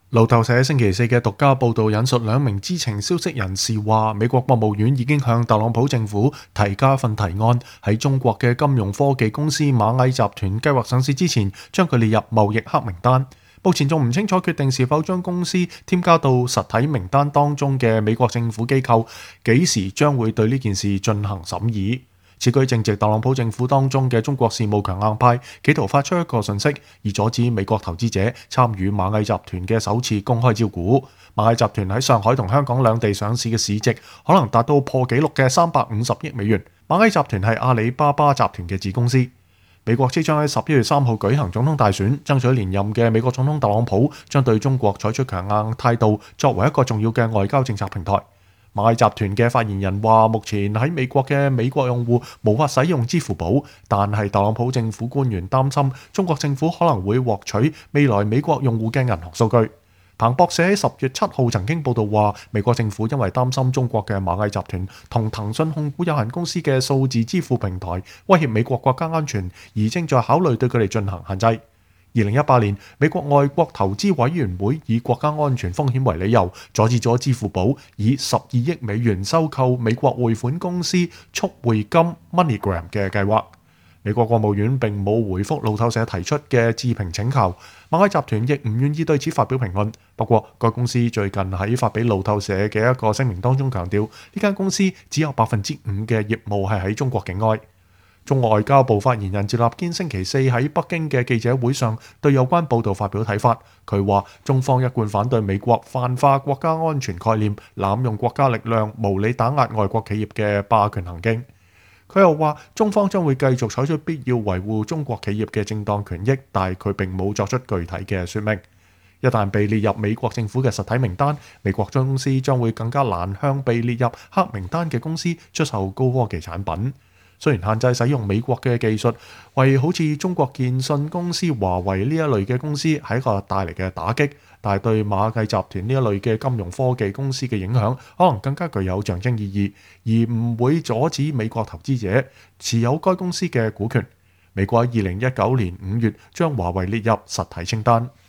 路透社星期四嘅獨家報導引述兩名知情消息人士話，美國國務院已經向特朗普政府提交一份提案，喺中國嘅金融科技公司螞蟻集團計劃上市之前，將佢列入貿易黑名單。目前仲唔清楚決定是否將公司添加到實體名單當中嘅美國政府機構，幾時將會對呢件事進行審議。此舉正值特朗普政府當中嘅中國事務強硬派企圖發出一個訊息，而阻止美國投資者參與螞蟻集團嘅首次公開招股。螞蟻集團喺上海同香港兩地上市嘅市值可能達到破紀錄嘅350億美元。螞蟻集團係阿里巴巴集團嘅子公司。美國即將喺11月3號舉行總統大選，爭取連任嘅美國總統特朗普將對中國採取強硬態度，作為一個重要嘅外交政策平台。螞蟻集團嘅發言人話，目前喺美國嘅美國用戶無法使用支付寶，但係特朗普政府官員擔心中國政府可能會獲取未來美國用戶嘅銀行數據。彭博社喺10月7號曾經報道話，美國政府因為擔心中國嘅螞蟻集團同騰訊控股有限公司嘅數字支付平台威脅美國國家安全，而正在考慮對佢哋進行限制。2018年，美國外國投資委員會以國家安全風險為理由，阻止咗支付寶以12億美元收購美國匯款公司速匯金 MoneyGram 嘅計劃。美國國務院並冇回覆路透社提出嘅置評請求，螞蟻集團亦唔願意對此發表評論。不過，該公司最近喺發俾路透社嘅一個聲明當中強調，呢間公司只有5%嘅業務係喺中國境外。中國外交部發言人趙立堅星期四喺北京嘅記者會上對有關報導發表睇法。佢話：中方一貫反對美國泛化國家安全概念、濫用國家力量、無理打壓外國企業嘅霸權行徑。佢又話：中方將會繼續採取必要維護中國企業嘅正當權益，但係佢並冇作出具體嘅説明。一旦被列入美國政府嘅實體名單，美國公司將會更加難向被列入黑名單嘅公司出售高科技產品。雖然限制使用美國嘅技術，為好似中國電信公司華為呢一類嘅公司係一個帶嚟嘅打擊，但係對螞蟻集團呢一類嘅金融科技公司嘅影響，可能更加具有象徵意義，而唔會阻止美國投資者持有該公司嘅股權。美國喺2019年5月將華為列入實體清單。